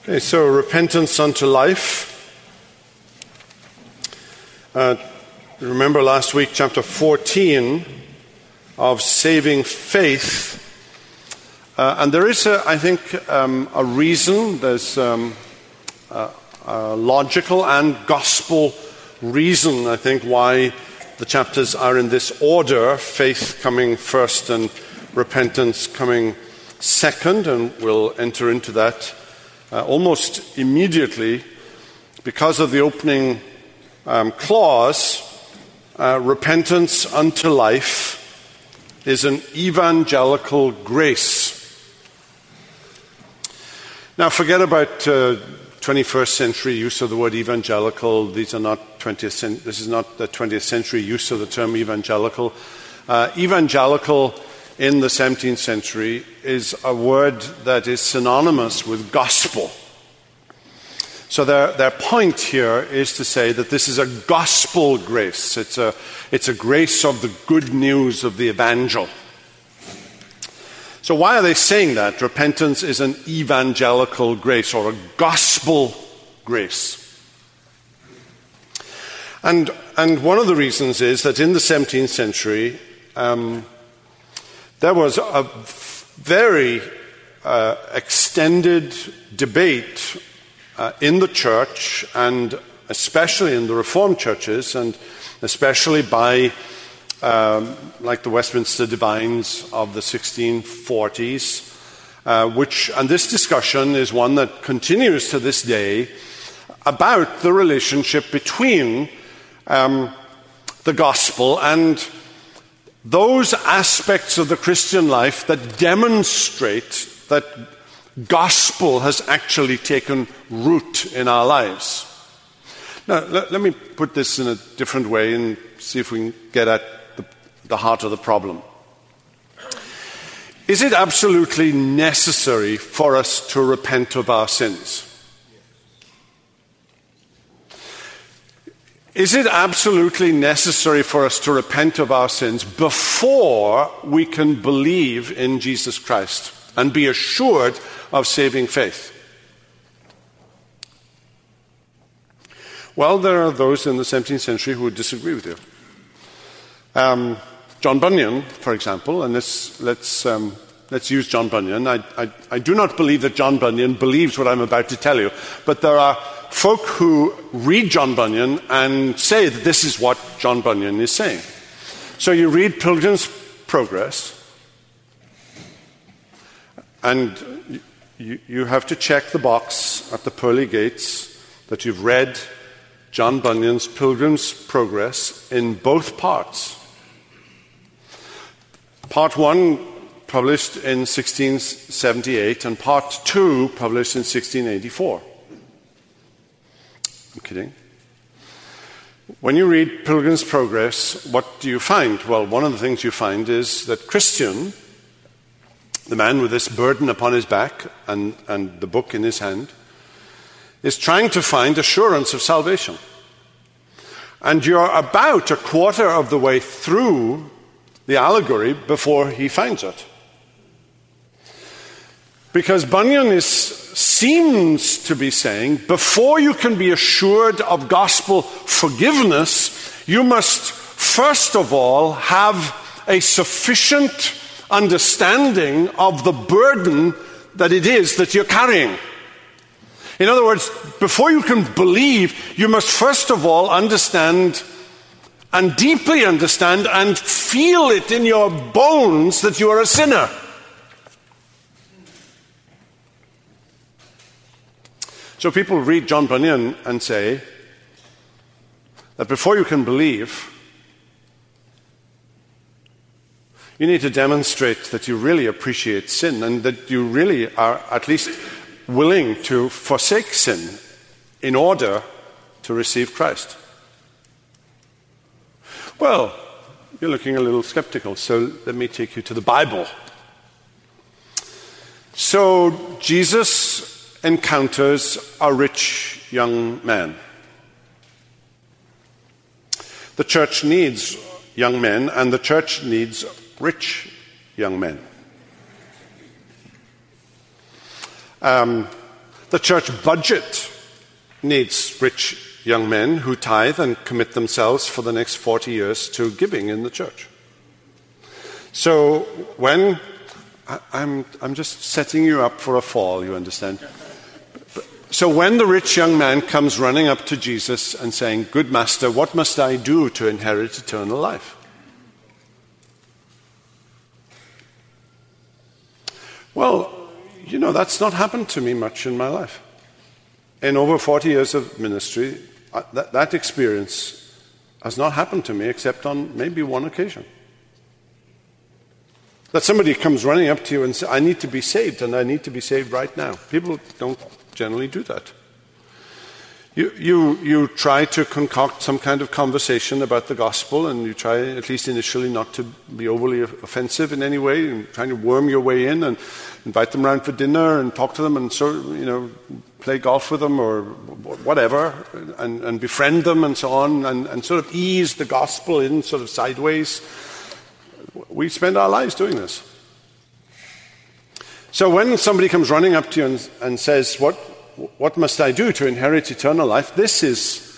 Okay, so repentance unto life. Remember last week, chapter 14 of saving faith. And there is, I think, a reason. There's a logical and gospel reason, I think, why the chapters are in this order. Faith coming first and repentance coming second. And we'll enter into that almost immediately because of the opening clause. Repentance unto life is an evangelical grace. Now, forget about 21st century use of the word evangelical. This is not the 20th century use of the term evangelical. Evangelical in the 17th century is a word that is synonymous with gospel. So their point here is to say that this is a gospel grace. It's a grace of the good news of the evangel. So why are they saying that? Repentance is an evangelical grace or a gospel grace. And one of the reasons is that in the 17th century, there was a very extended debate in the church, and especially in the Reformed churches, and especially by like the Westminster Divines of the 1640s, and this discussion is one that continues to this day about the relationship between the gospel and those aspects of the Christian life that demonstrate that gospel has actually taken root in our lives. Now, let me put this in a different way and see if we can get at the heart of the problem. Is it absolutely necessary for us to repent of our sins? Is it absolutely necessary for us to repent of our sins before we can believe in Jesus Christ and be assured of saving faith? Well, there are those in the 17th century who would disagree with you. John Bunyan, for example, and let's use John Bunyan. I do not believe that John Bunyan believes what I'm about to tell you, but there are folk who read John Bunyan and say that this is what John Bunyan is saying. So you read Pilgrim's Progress, and you have to check the box at the pearly gates that you've read John Bunyan's Pilgrim's Progress in both parts. Part 1 published in 1678 and Part 2 published in 1684. I'm kidding. When you read Pilgrim's Progress, what do you find? Well, one of the things you find is that Christian, the man with this burden upon his back and the book in his hand, is trying to find assurance of salvation. And you're about a quarter of the way through the allegory before he finds it. Because Bunyan seems to be saying, before you can be assured of gospel forgiveness, you must first of all have a sufficient understanding of the burden that it is that you're carrying. In other words, before you can believe, you must first of all understand and deeply understand and feel it in your bones that you are a sinner. So people read John Bunyan and say that before you can believe, you need to demonstrate that you really appreciate sin and that you really are at least willing to forsake sin in order to receive Christ. Well, you're looking a little skeptical, so let me take you to the Bible. So Jesus encounters a rich young man. The church needs young men, and the church needs rich young men. The church budget needs rich young men who tithe and commit themselves for the next 40 years to giving in the church. So when I'm just setting you up for a fall, you understand? So when the rich young man comes running up to Jesus and saying, "Good master, what must I do to inherit eternal life?" Well, that's not happened to me much in my life. In over 40 years of ministry, that experience has not happened to me except on maybe one occasion. That somebody comes running up to you and says, "I need to be saved, and I need to be saved right now." People don't generally do that. You try to concoct some kind of conversation about the gospel, and you try, at least initially, not to be overly offensive in any way, and trying to worm your way in and invite them around for dinner and talk to them and play golf with them or whatever, and befriend them and so on, and sort of ease the gospel in sort of sideways. We spend our lives doing this. So when somebody comes running up to you and says, what must I do to inherit eternal life? This is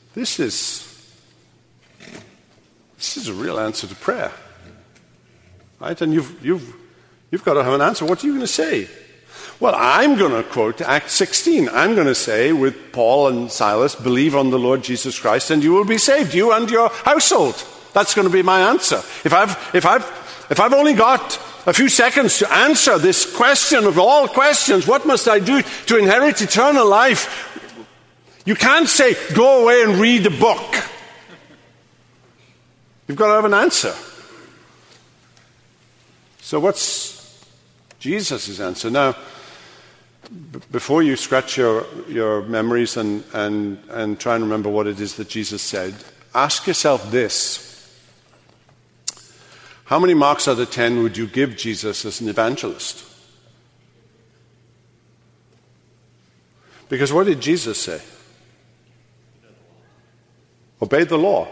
a real answer to prayer, right? And you've got to have an answer. What are you going to say? Well, I'm going to quote Acts 16. I'm going to say, with Paul and Silas, "Believe on the Lord Jesus Christ, and you will be saved, you and your household." That's going to be my answer. If I've only got a few seconds to answer this question of all questions, what must I do to inherit eternal life? You can't say, "Go away and read a book." You've got to have an answer. So what's Jesus' answer? Now, before you scratch your memories and try and remember what it is that Jesus said, ask yourself this. How many marks out of 10 would you give Jesus as an evangelist? Because what did Jesus say? Obey the law.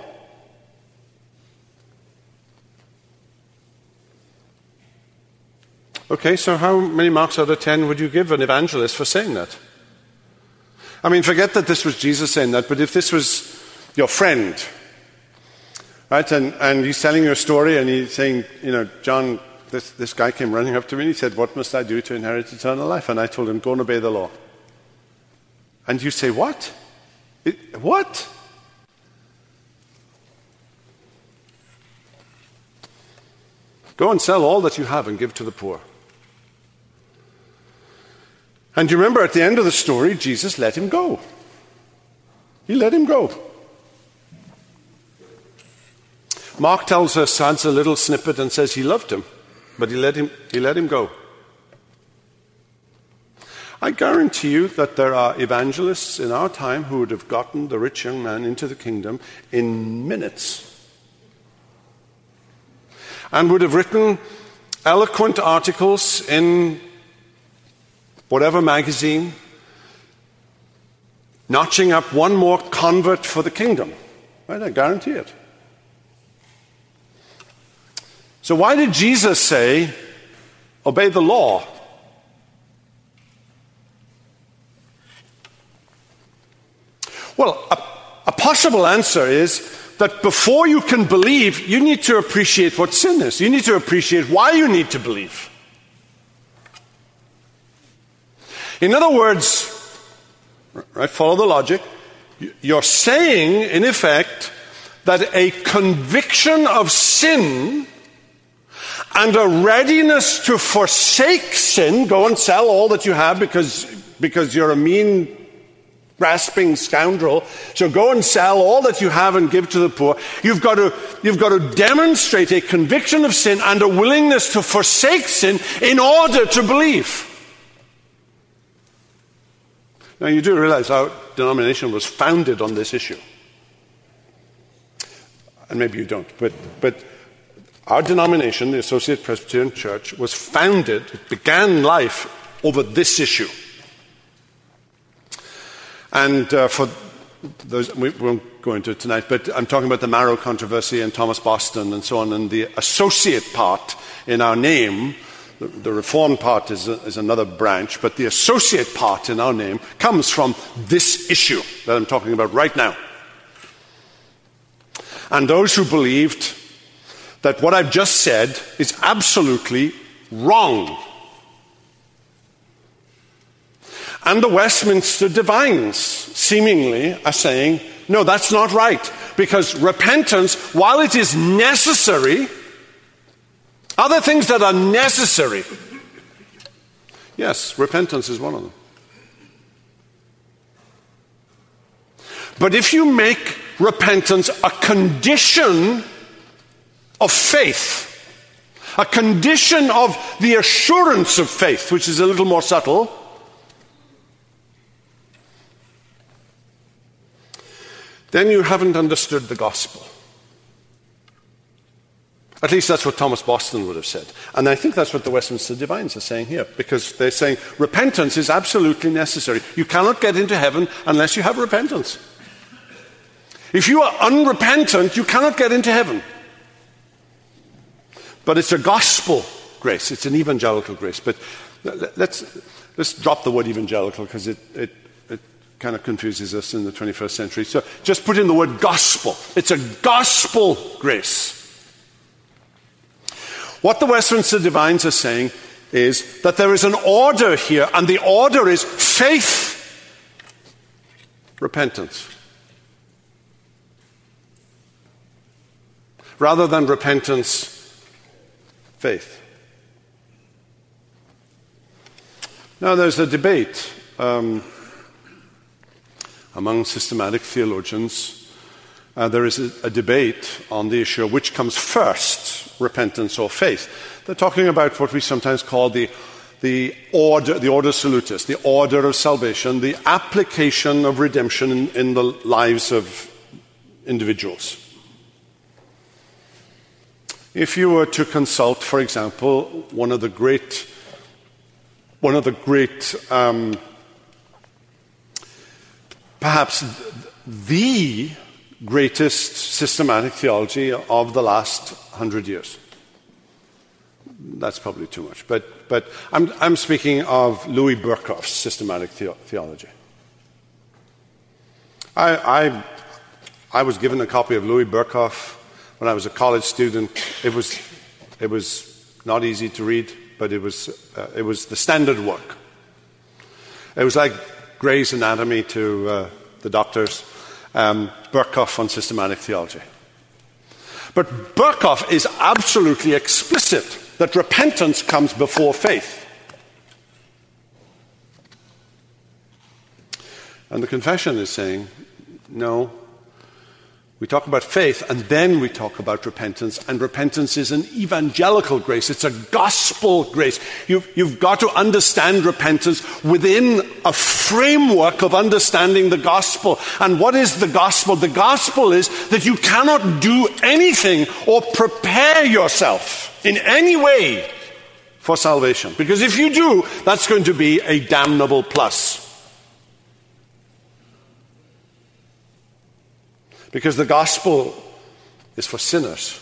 Okay, so how many marks out of 10 would you give an evangelist for saying that? I mean, forget that this was Jesus saying that, but if this was your friend, right, and he's telling you a story and he's saying, "John, this guy came running up to me and he said, 'What must I do to inherit eternal life?' And I told him, 'Go and obey the law.'" And you say, "What? What?" "Go and sell all that you have and give to the poor." And you remember at the end of the story, Jesus let him go. He let him go. Mark tells us, adds a little snippet and says he loved him, but he let him go. I guarantee you that there are evangelists in our time who would have gotten the rich young man into the kingdom in minutes and would have written eloquent articles in whatever magazine, notching up one more convert for the kingdom. Right? I guarantee it. So why did Jesus say, "Obey the law"? Well, a possible answer is that before you can believe, you need to appreciate what sin is. You need to appreciate why you need to believe. In other words, right, follow the logic, you're saying, in effect, that a conviction of sin and a readiness to forsake sin, go and sell all that you have because you're a mean, grasping scoundrel, so go and sell all that you have and give to the poor. You've got to demonstrate a conviction of sin and a willingness to forsake sin in order to believe. Now, you do realize our denomination was founded on this issue. And maybe you don't, but our denomination, the Associate Presbyterian Church, was founded, it began life over this issue. And for those, we won't go into it tonight, but I'm talking about the Marrow controversy and Thomas Boston and so on, and the associate part in our name, The Reformed part is another branch, but the associate part in our name comes from this issue that I'm talking about right now. And those who believed that what I've just said is absolutely wrong. And the Westminster Divines seemingly are saying, no, that's not right, because repentance, while it is necessary, other things that are necessary, yes, repentance is one of them. But if you make repentance a condition of faith, a condition of the assurance of faith, which is a little more subtle, then you haven't understood the gospel. At least that's what Thomas Boston would have said. And I think that's what the Westminster Divines are saying here, because they're saying repentance is absolutely necessary. You cannot get into heaven unless you have repentance. If you are unrepentant, you cannot get into heaven. But it's a gospel grace. It's an evangelical grace. But let's drop the word evangelical, because it kind of confuses us in the 21st century. So just put in the word gospel. It's a gospel grace. What the Westminster Divines are saying is that there is an order here, and the order is faith, repentance. Rather than repentance, faith. Now there's a debate among systematic theologians. There is a debate on the issue of which comes first, repentance or faith. They're talking about what we sometimes call the order salutis, the order of salvation, the application of redemption in the lives of individuals. If you were to consult, for example, one of the great perhaps the greatest systematic theology of the last 100 years. That's probably too much, but I'm speaking of Louis Berkhof's systematic theology. I was given a copy of Louis Berkhof when I was a college student. It was not easy to read, but it was the standard work. It was like Gray's Anatomy to the doctors. Berkhof on systematic theology. But Berkhof is absolutely explicit that repentance comes before faith. And the confession is saying, no, we talk about faith and then we talk about repentance, and repentance is an evangelical grace. It's a gospel grace. You've got to understand repentance within a framework of understanding the gospel. And what is the gospel? The gospel is that you cannot do anything or prepare yourself in any way for salvation. Because if you do, that's going to be a damnable plus. Because the gospel is for sinners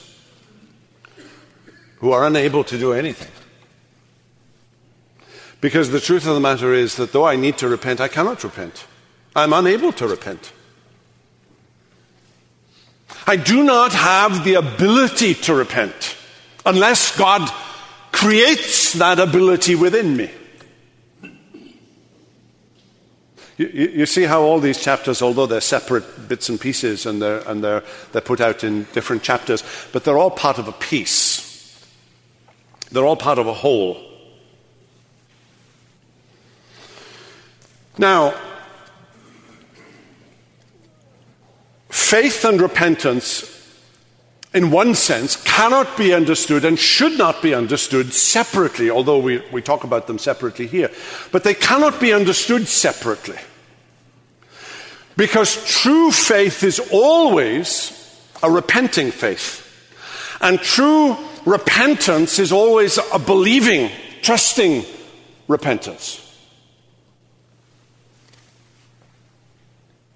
who are unable to do anything. Because the truth of the matter is that though I need to repent, I cannot repent. I'm unable to repent. I do not have the ability to repent unless God creates that ability within me. You see how all these chapters, although they're separate bits and pieces and they're put out in different chapters, but they're all part of a piece. They're all part of a whole. Now, faith and repentance, in one sense, cannot be understood and should not be understood separately, although we talk about them separately here. But they cannot be understood separately. Because true faith is always a repenting faith. And true repentance is always a believing, trusting repentance.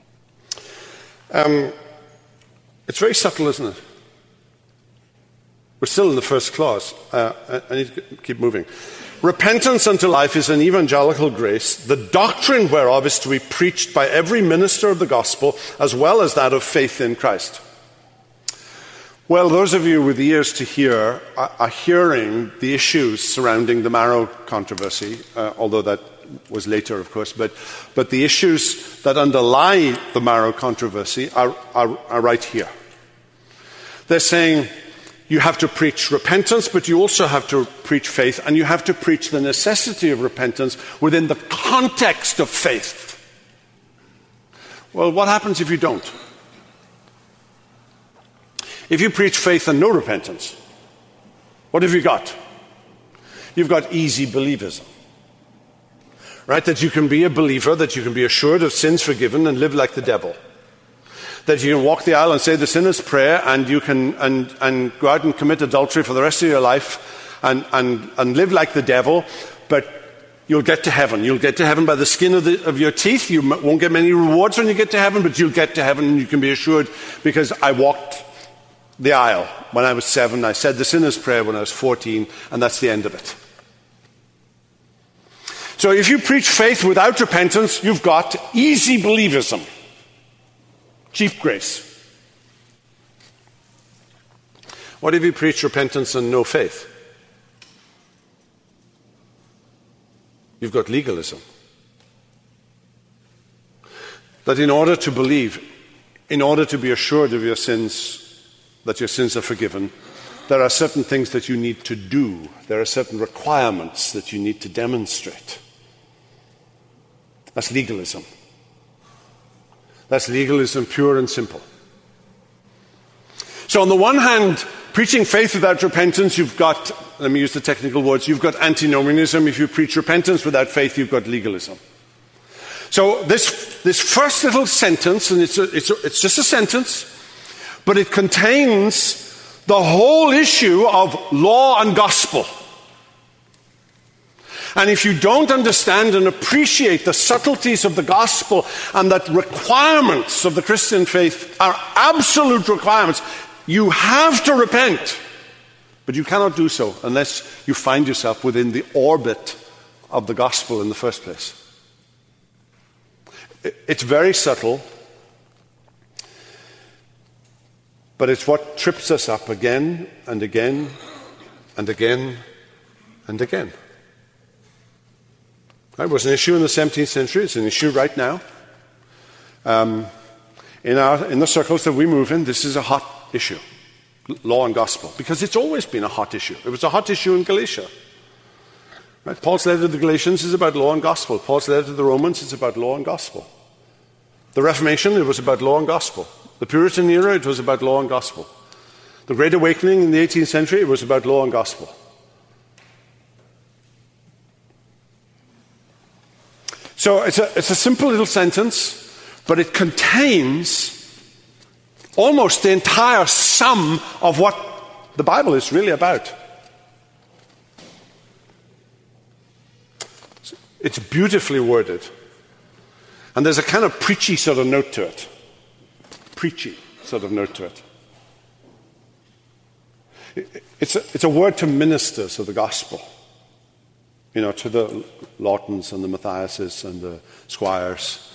It's very subtle, isn't it? We're still in the first clause. I need to keep moving. Repentance unto life is an evangelical grace, the doctrine whereof is to be preached by every minister of the gospel, as well as that of faith in Christ. Well, those of you with ears to hear are hearing the issues surrounding the marrow controversy, although that was later, of course, but the issues that underlie the marrow controversy are right here. They're saying you have to preach repentance, but you also have to preach faith, and you have to preach the necessity of repentance within the context of faith. Well, what happens if you don't? If you preach faith and no repentance, what have you got? You've got easy believism. Right? That you can be a believer, that you can be assured of sins forgiven and live like the devil. That you can walk the aisle and say the sinner's prayer, and you can and go out and commit adultery for the rest of your life and live like the devil, but you'll get to heaven. You'll get to heaven by the skin of your teeth. You won't get many rewards when you get to heaven, but you'll get to heaven, and you can be assured because I walked the aisle when I was 7. I said the sinner's prayer when I was 14, and that's the end of it. So if you preach faith without repentance, you've got easy believism, cheap grace. What if you preach repentance and no faith? You've got legalism. That in order to believe, in order to be assured of your sins, that your sins are forgiven, there are certain things that you need to do. There are certain requirements that you need to demonstrate. That's legalism. That's legalism pure and simple. So on the one hand, preaching faith without repentance, you've got, let me use the technical words, you've got antinomianism. If you preach repentance without faith, you've got legalism. So this first little sentence, and it's just a sentence, but it contains the whole issue of law and gospel. And if you don't understand and appreciate the subtleties of the gospel and that requirements of the Christian faith are absolute requirements, you have to repent. But you cannot do so unless you find yourself within the orbit of the gospel in the first place. It's very subtle, but it's what trips us up again and again and again and again. It was an issue in the 17th century. It's an issue right now. In the circles that we move in, this is a hot issue, law and gospel, because it's always been a hot issue. It was a hot issue in Galatia. Right? Paul's letter to the Galatians is about law and gospel. Paul's letter to the Romans is about law and gospel. The Reformation, it was about law and gospel. The Puritan era, it was about law and gospel. The Great Awakening in the 18th century, it was about law and gospel. So it's a simple little sentence, but it contains almost the entire sum of what the Bible is really about. It's beautifully worded. And there's a kind of preachy sort of note to it. Preachy sort of note to it. It's a word to ministers of the gospel. You know, to the Lawtons and the Matthiases and the Squires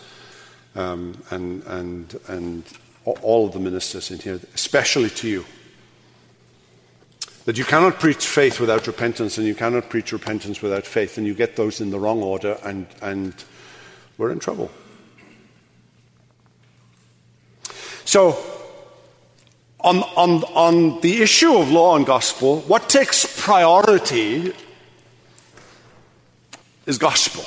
and all of the ministers in here, especially to you. That you cannot preach faith without repentance, and you cannot preach repentance without faith, and you get those in the wrong order, and we're in trouble. So, on the issue of law and gospel, what takes priority is gospel.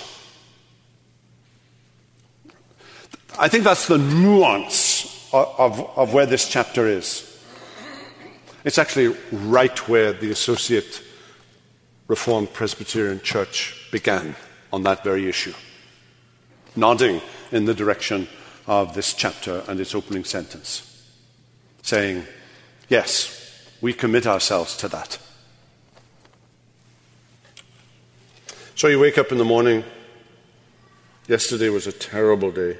I think that's the nuance of where this chapter is. It's actually right where the Associate Reformed Presbyterian Church began on that very issue, nodding in the direction of this chapter and its opening sentence, saying, yes, we commit ourselves to that. So you wake up in the morning. Yesterday was a terrible day.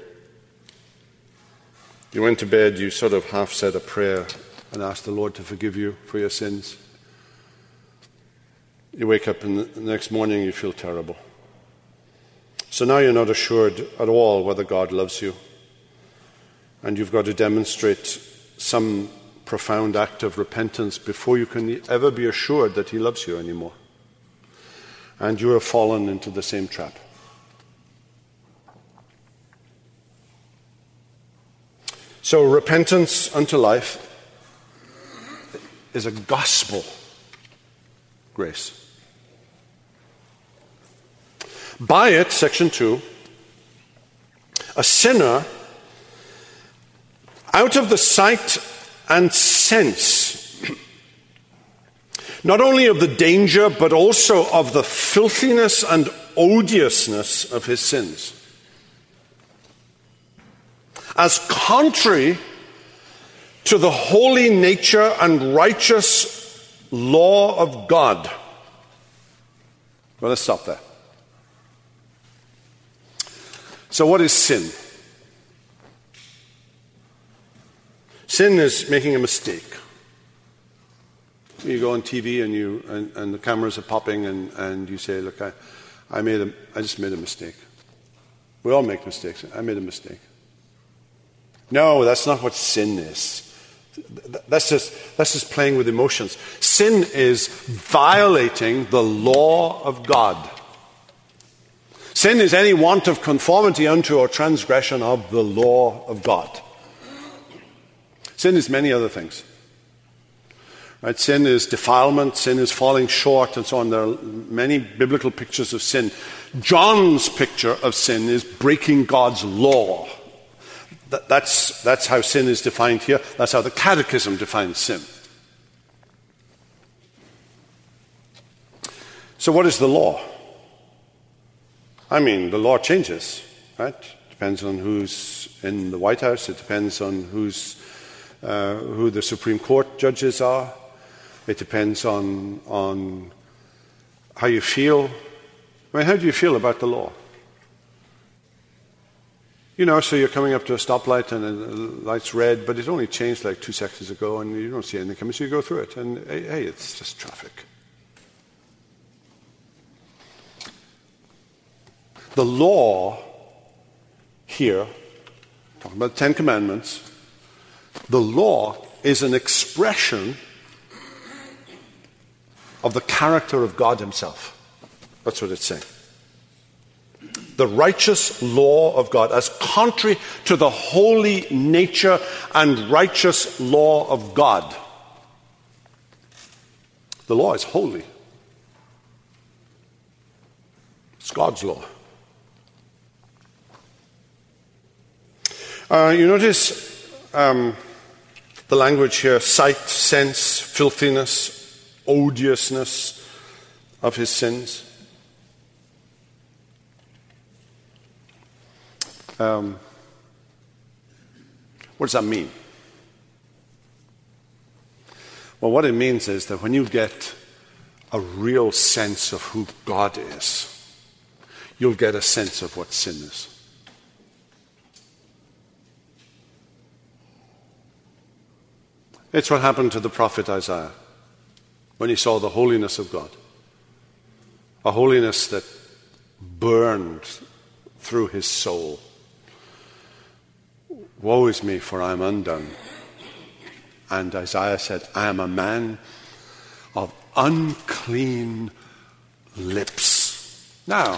You went to bed, you sort of half said a prayer and asked the Lord to forgive you for your sins. You wake up and the next morning you feel terrible. So now you're not assured at all whether God loves you. And you've got to demonstrate some profound act of repentance before you can ever be assured that he loves you anymore. And you have fallen into the same trap. So repentance unto life is a gospel grace. By it, section 2, a sinner, out of the sight and sense, not only of the danger, but also of the filthiness and odiousness of his sins, as contrary to the holy nature and righteous law of God. Well, let's stop there. So what is sin? Sin is making a mistake. You go on TV and the cameras are popping and you say, look, I just made a mistake. We all make mistakes. I made a mistake. No, that's not what sin is. That's just playing with emotions. Sin is violating the law of God. Sin is any want of conformity unto or transgression of the law of God. Sin is many other things. Right? Sin is defilement, sin is falling short, and so on. There are many biblical pictures of sin. John's picture of sin is breaking God's law. That's how sin is defined here. That's how the Catechism defines sin. So what is the law? I mean, the law changes, right? Depends on who's in the White House. It depends on who the Supreme Court judges are. It depends on how you feel. I mean, how do you feel about the law? You know, so you're coming up to a stoplight and the light's red, but it only changed like 2 seconds ago and you don't see anything coming, so you go through it. And hey, it's just traffic. The law here, talking about the Ten Commandments, the law is an expression of the character of God himself. That's what it's saying. The righteous law of God, as contrary to the holy nature and righteous law of God. The law is holy. It's God's law. You notice the language here: sight, sense, filthiness, odiousness of his sins. What does that mean? Well, what it means is that when you get a real sense of who God is, you'll get a sense of what sin is. It's what happened to the prophet Isaiah when he saw the holiness of God, a holiness that burned through his soul. Woe is me, for I am undone. And Isaiah said, I am a man of unclean lips. Now,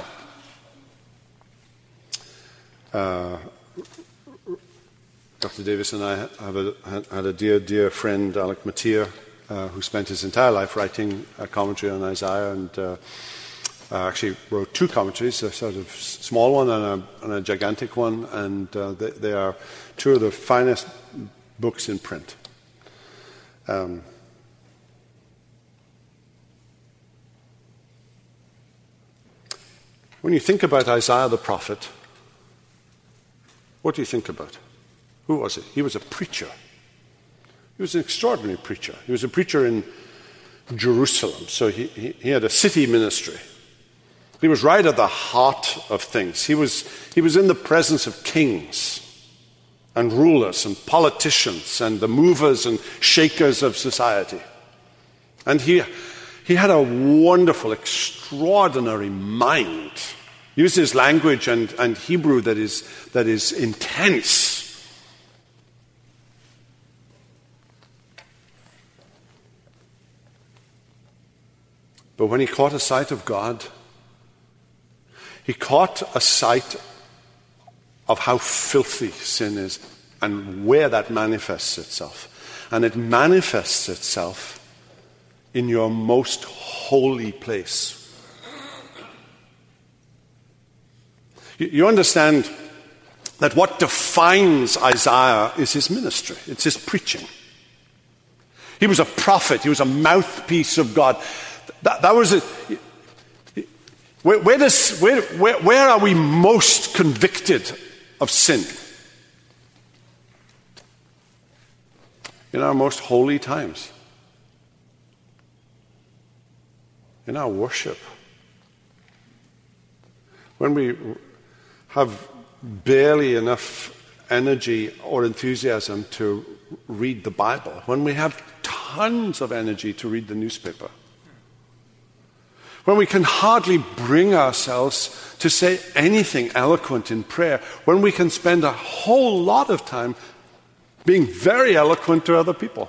Dr. Davis and I had a dear friend, Alec Matier, who spent his entire life writing a commentary on Isaiah, and actually wrote two commentaries, a sort of small one and a gigantic one, and they are two of the finest books in print. When you think about Isaiah the prophet, what do you think about? Who was he? He was a preacher. He was an extraordinary preacher. He was a preacher in Jerusalem, so he had a city ministry. He was right at the heart of things. He was in the presence of kings and rulers and politicians and the movers and shakers of society. And he He had a wonderful, extraordinary mind. He uses language and Hebrew that is intense. But when he caught a sight of God, he caught a sight of how filthy sin is and where that manifests itself. And it manifests itself in your most holy place. You understand that what defines Isaiah is his ministry. It's his preaching. He was a prophet. He was a mouthpiece of God. That was it. Where are we most convicted of sin? In our most holy times. In our worship. When we have barely enough energy or enthusiasm to read the Bible. When we have tons of energy to read the newspaper. When we can hardly bring ourselves to say anything eloquent in prayer. When we can spend a whole lot of time being very eloquent to other people.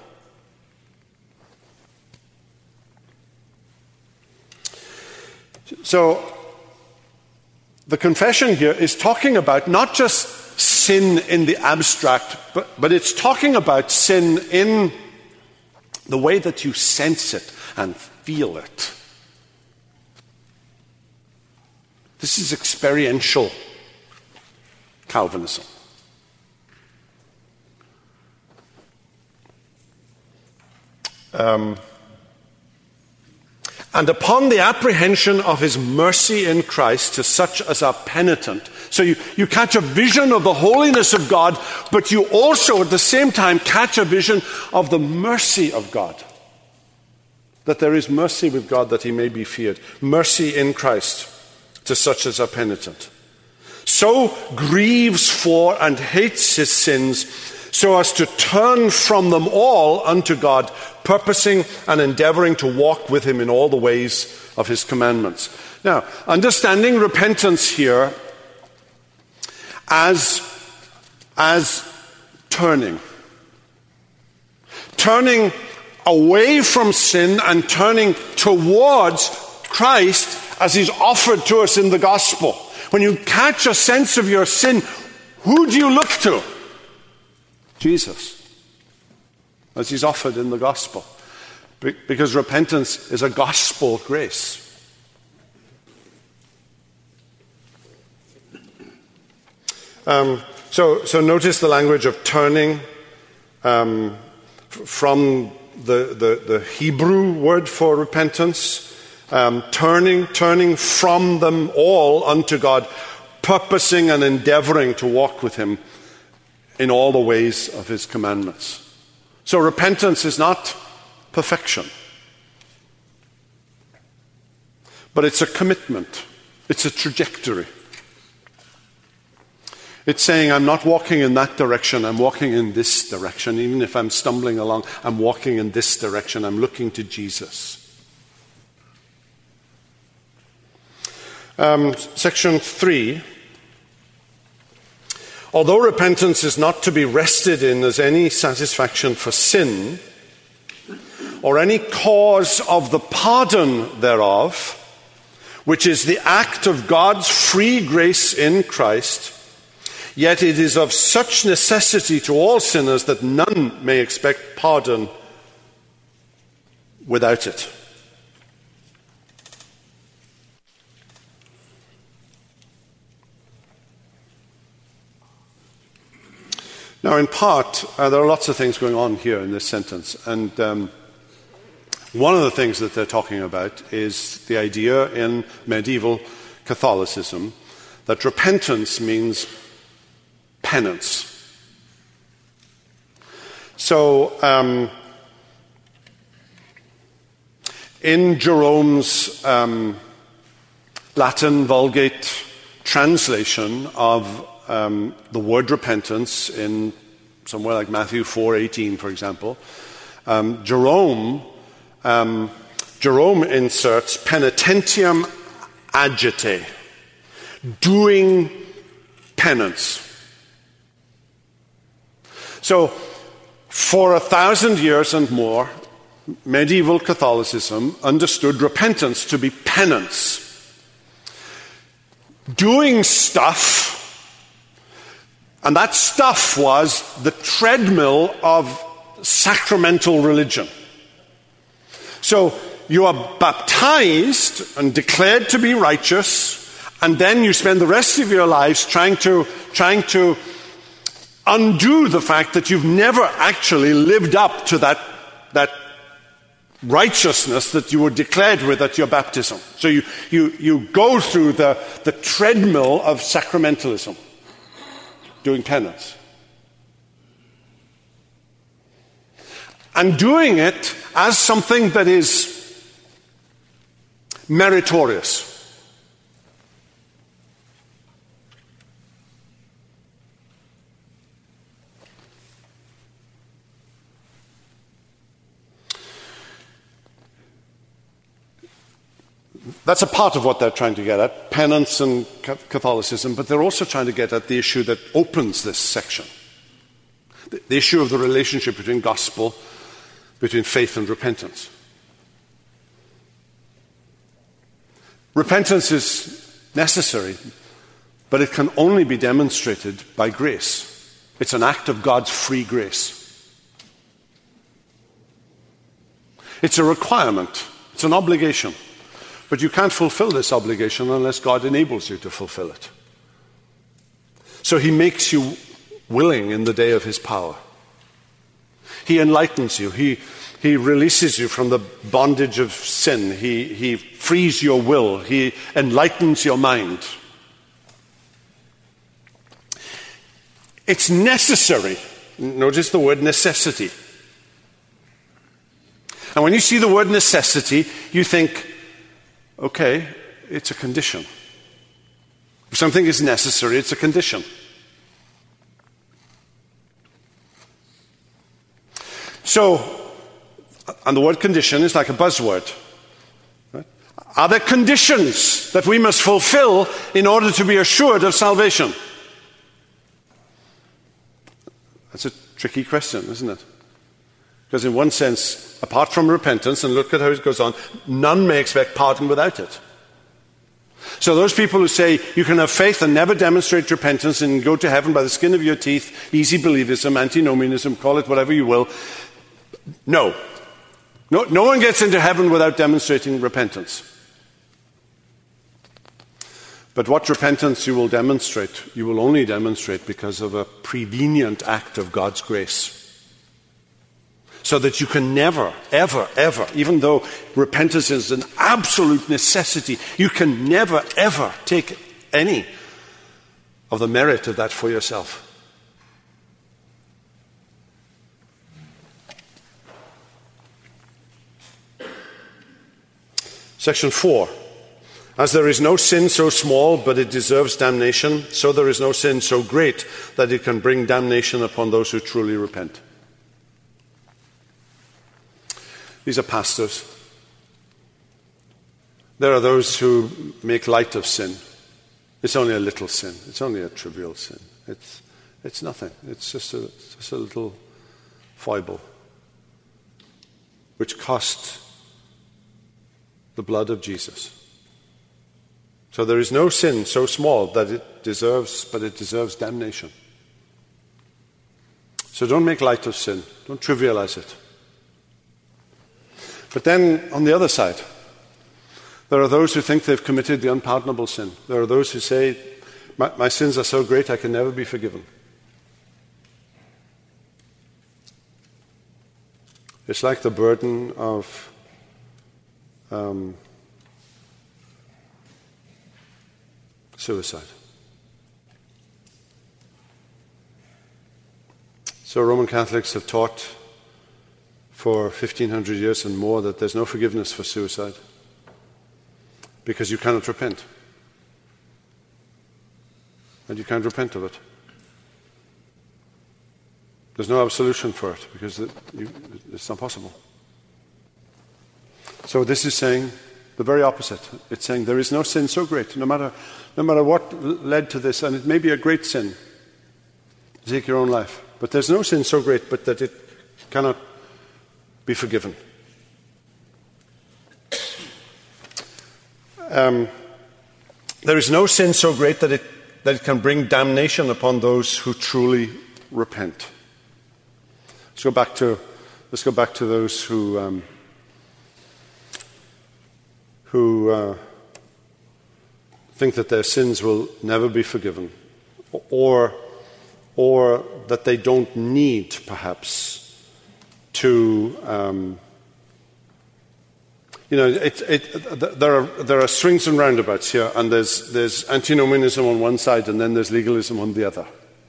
So, the confession here is talking about not just sin in the abstract, but it's talking about sin in the way that you sense it and feel it. This is experiential Calvinism. And upon the apprehension of his mercy in Christ to such as are penitent. So you catch a vision of the holiness of God, but you also at the same time catch a vision of the mercy of God. That there is mercy with God that he may be feared. Mercy in Christ to such as are penitent. So grieves for and hates his sins, so as to turn from them all unto God, purposing and endeavoring to walk with him in all the ways of his commandments. Now, understanding repentance here as turning. Turning away from sin and turning towards Christ as he's offered to us in the gospel. When you catch a sense of your sin, who do you look to? Jesus. As he's offered in the gospel. Because repentance is a gospel grace. So notice the language of turning from the Hebrew word for repentance. Turning from them all unto God, purposing and endeavoring to walk with him in all the ways of his commandments. So repentance is not perfection, but it's a commitment. It's a trajectory. It's saying, I'm not walking in that direction, I'm walking in this direction. Even if I'm stumbling along, I'm walking in this direction. I'm looking to Jesus. Section 3. Although repentance is not to be rested in as any satisfaction for sin, or any cause of the pardon thereof, which is the act of God's free grace in Christ, yet it is of such necessity to all sinners that none may expect pardon without it. Now, in part, there are lots of things going on here in this sentence. And one of the things that they're talking about is the idea in medieval Catholicism that repentance means penance. So, in Jerome's Latin Vulgate translation of the word repentance in somewhere like Matthew 4:18, for example, Jerome Jerome inserts penitentiam agite, doing penance. So, for 1,000 years and more, medieval Catholicism understood repentance to be penance. Doing stuff, and that stuff was the treadmill of sacramental religion. So you are baptized and declared to be righteous, and then you spend the rest of your lives trying to undo the fact that you've never actually lived up to that righteousness that you were declared with at your baptism. So you go through the treadmill of sacramentalism, doing penance. And doing it as something that is meritorious. That's a part of what they're trying to get at, penance and Catholicism, but they're also trying to get at the issue that opens this section. The issue of the relationship between gospel, between faith and repentance. Repentance is necessary, but it can only be demonstrated by grace. It's an act of God's free grace. It's a requirement. It's an obligation. But you can't fulfill this obligation unless God enables you to fulfill it. So he makes you willing in the day of his power. He enlightens you. He releases you from the bondage of sin. He frees your will. He enlightens your mind. It's necessary. Notice the word necessity. And when you see the word necessity, you think, okay, it's a condition. If something is necessary, it's a condition. So, and the word condition is like a buzzword. Right? Are there conditions that we must fulfill in order to be assured of salvation? That's a tricky question, isn't it? Because in one sense, apart from repentance, and look at how it goes on, none may expect pardon without it. So those people who say you can have faith and never demonstrate repentance and go to heaven by the skin of your teeth, easy believism, antinomianism, call it whatever you will, no. No one gets into heaven without demonstrating repentance. But what repentance you will demonstrate, you will only demonstrate because of a prevenient act of God's grace. So that you can never, ever, ever, even though repentance is an absolute necessity, you can never, ever take any of the merit of that for yourself. Section 4. As there is no sin so small, but it deserves damnation, so there is no sin so great that it can bring damnation upon those who truly repent. These are pastors. There are those who make light of sin. It's only a little sin. It's only a trivial sin. It's nothing. It's just a little foible, which cost the blood of Jesus. So there is no sin so small that it deserves damnation. So don't make light of sin. Don't trivialize it. But then, on the other side, there are those who think they've committed the unpardonable sin. There are those who say, my sins are so great I can never be forgiven. It's like the burden of suicide. So Roman Catholics have taught for 1,500 years and more that there's no forgiveness for suicide because you cannot repent. And you can't repent of it. There's no absolution for it because it's not possible. So this is saying the very opposite. It's saying there is no sin so great, no matter what led to this, and it may be a great sin to take your own life, but there's no sin so great but that it cannot be forgiven. There is no sin so great that it can bring damnation upon those who truly repent. Let's go back to those who think that their sins will never be forgiven, or that they don't need, perhaps, to. There are swings and roundabouts here, and there's antinomianism on one side, and then there's legalism on the other.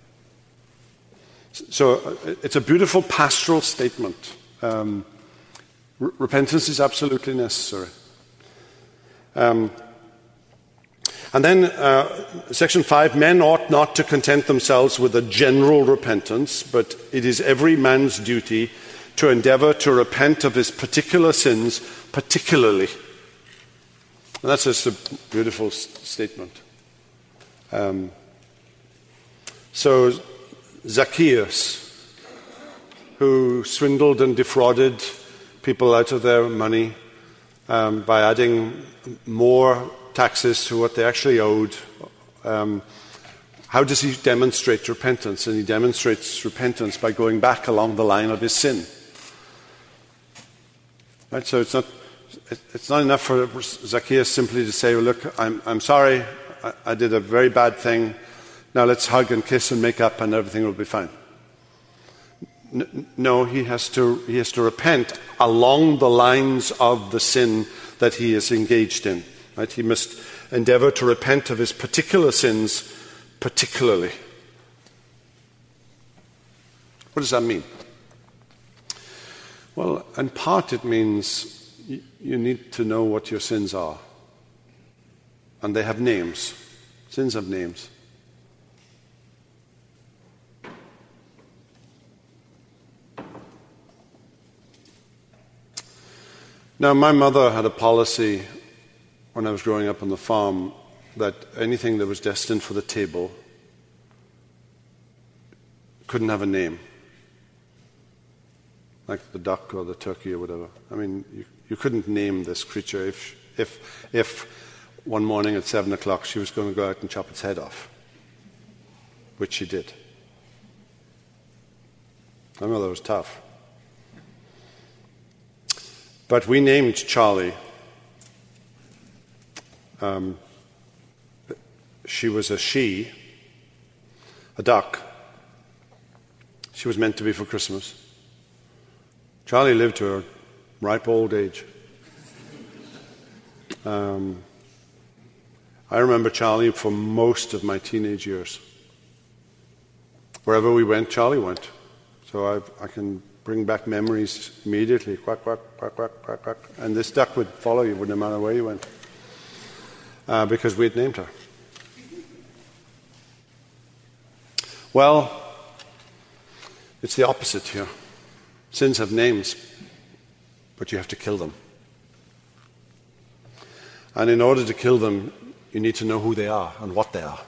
So it's a beautiful pastoral statement. Repentance is absolutely necessary. And then section 5, men ought not to content themselves with a general repentance, but it is every man's duty to endeavor to repent of his particular sins particularly. And that's just a beautiful statement. So Zacchaeus, who swindled and defrauded people out of their money by adding more taxes to what they actually owed, how does he demonstrate repentance? And he demonstrates repentance by going back along the line of his sin. Right? So it's not enough for Zacchaeus simply to say, well, look, I'm sorry, I did a very bad thing. Now let's hug and kiss and make up and everything will be fine. No, he has to repent along the lines of the sin that he is engaged in. Right? He must endeavor to repent of his particular sins particularly. What does that mean? Well, in part it means you need to know what your sins are. And they have names. Sins have names. Now, my mother had a policy when I was growing up on the farm that anything that was destined for the table couldn't have a name. Like the duck or the turkey or whatever. I mean, you couldn't name this creature if one morning at 7 o'clock she was going to go out and chop its head off, which she did. My mother was tough. But we named Charlie. She was a duck. She was meant to be for Christmas. Charlie lived to her ripe old age. I remember Charlie for most of my teenage years. Wherever we went, Charlie went. So I can bring back memories immediately. Quack, quack, quack, quack, quack, quack. And this duck would follow you no matter where you went. Because we had named her. Well, it's the opposite here. Sins have names, but you have to kill them. And in order to kill them, you need to know who they are and what they are.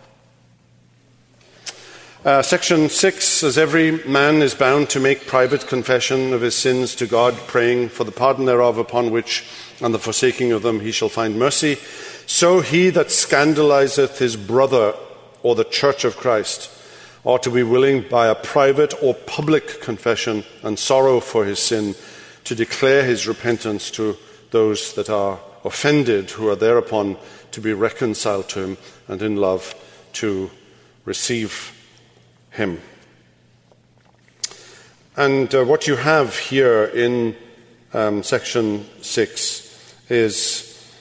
Section 6 says, every man is bound to make private confession of his sins to God, praying for the pardon thereof, upon which, and the forsaking of them, he shall find mercy. So he that scandalizeth his brother or the church of Christ ought to be willing by a private or public confession and sorrow for his sin to declare his repentance to those that are offended, who are thereupon to be reconciled to him and in love to receive him. And what you have here in section 6 is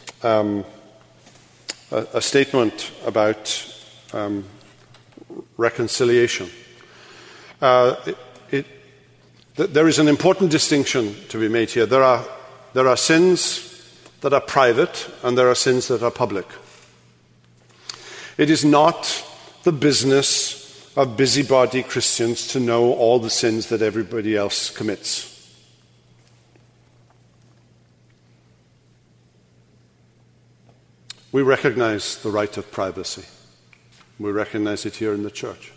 a statement about reconciliation. There is an important distinction to be made here. There are sins that are private and there are sins that are public. It is not the business of busybody Christians to know all the sins that everybody else commits. We recognize the right of privacy. We recognize it here in the church.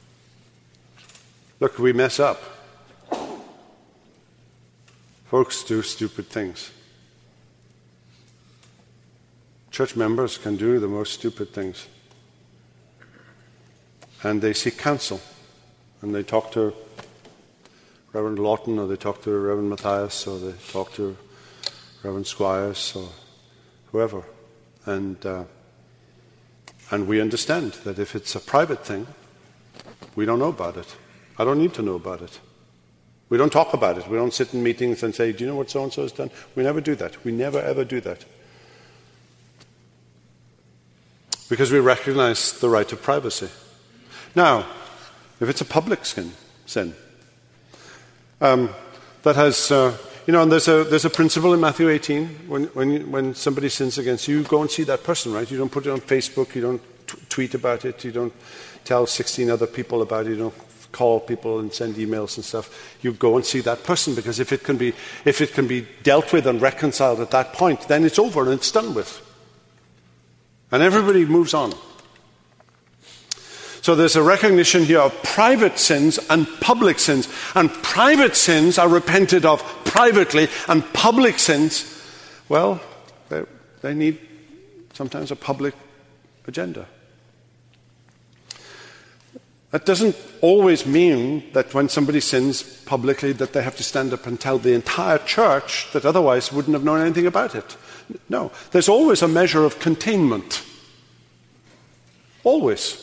Look, we mess up. Folks do stupid things. Church members can do the most stupid things. And they seek counsel. And they talk to Reverend Lawton, or they talk to Reverend Matthias, or they talk to Reverend Squires, or whoever. And we understand that if it's a private thing, we don't know about it. I don't need to know about it. We don't talk about it. We don't sit in meetings and say, do you know what so-and-so has done? We never do that. We never, ever do that. Because we recognize the right of privacy. Now, if it's a public sin, that has, and there's a principle in Matthew 18. When somebody sins against you, you go and see that person, right? You don't put it on Facebook. You don't tweet about it. You don't tell 16 other people about it. You don't call people and send emails and stuff. You go and see that person, because if it can be dealt with and reconciled at that point, then it's over and it's done with. And everybody moves on. So there's a recognition here of private sins and public sins. And private sins are repented of privately, and public sins, well, they need sometimes a public agenda. That doesn't always mean that when somebody sins publicly that they have to stand up and tell the entire church that otherwise wouldn't have known anything about it. No, there's always a measure of containment. Always.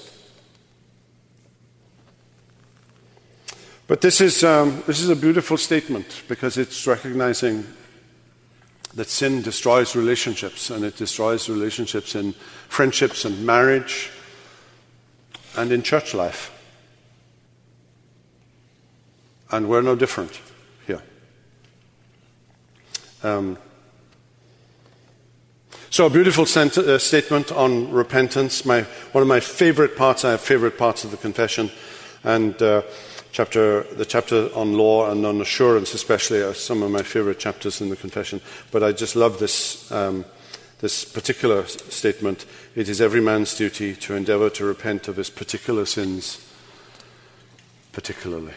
But this is a beautiful statement, because it's recognizing that sin destroys relationships, and it destroys relationships in friendships and marriage and in church life. And we're no different here. So a beautiful statement on repentance. One of my favorite parts, I have favorite parts of the confession, and the chapter on law and on assurance especially are some of my favorite chapters in the confession. But I just love this particular statement. It is every man's duty to endeavor to repent of his particular sins, particularly.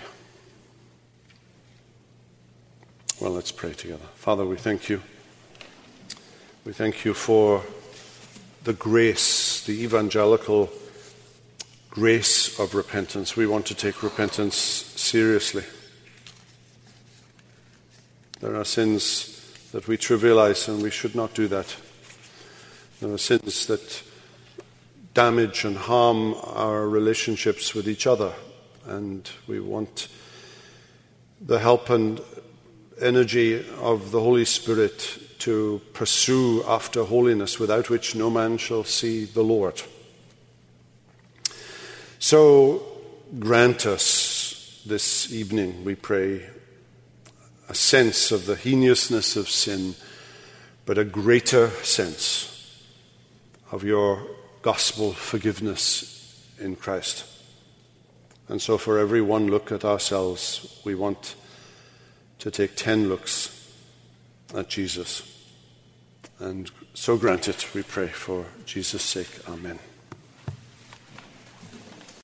Well, let's pray together. Father, we thank you. We thank you for the grace, the evangelical grace of repentance. We want to take repentance seriously. There are sins that we trivialize, and we should not do that. There are sins that damage and harm our relationships with each other, and we want the help and energy of the Holy Spirit to pursue after holiness, without which no man shall see the Lord. So grant us this evening, we pray, a sense of the heinousness of sin, but a greater sense of your gospel forgiveness in Christ. And so for every one look at ourselves, we want to take 10 looks at Jesus. And so grant it, we pray, for Jesus' sake. Amen.